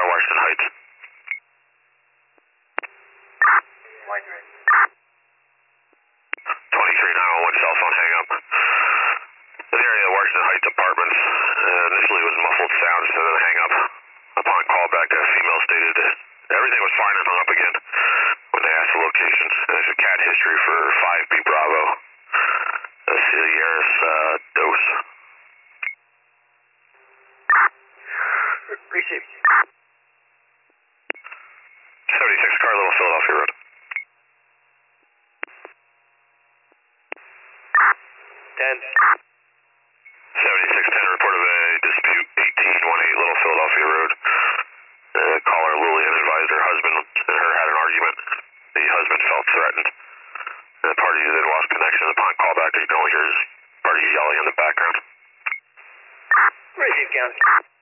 Washington Heights. 23-911 cell phone hang up. In the area of Washington Heights Apartments, initially it was muffled sounds and then hang up. Upon callback, a female stated that everything was fine and hung up again when they asked the location. There's a cat history for 5B Bravo. Sierra's dose. Receive. 76 car, Little Philadelphia Road. 10. 7610 report of a dispute, 1818 Little Philadelphia Road. Caller Lillian advised her husband and her had an argument. The husband felt threatened. The parties then lost connection. Upon callback, you can only hear his party yelling in the background. Receive, County.